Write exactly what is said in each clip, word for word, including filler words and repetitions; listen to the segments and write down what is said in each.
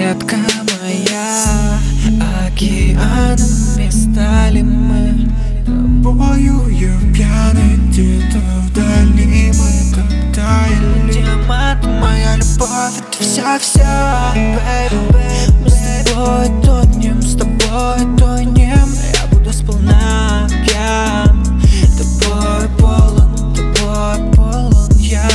детка моя, океанами стали мы тобою, я пьяный где-то вдали. Мы как таяли, диамант, моя любовь, это вся-вся, baby. Мы с тобой тонем, с тобой тонем. Я буду сполна пьян, тобой полон, тобой полон я.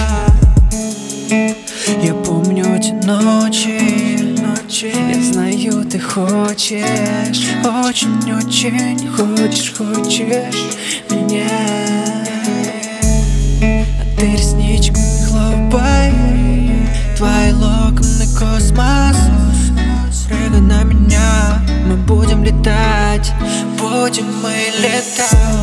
Я помню эти ночи, ночи. Я знаю, ты хочешь, очень-очень хочешь, хочешь меня. А ты ресничками хлопай, твои локоны космос. Прыгай на меня, мы будем летать, будем мы летать.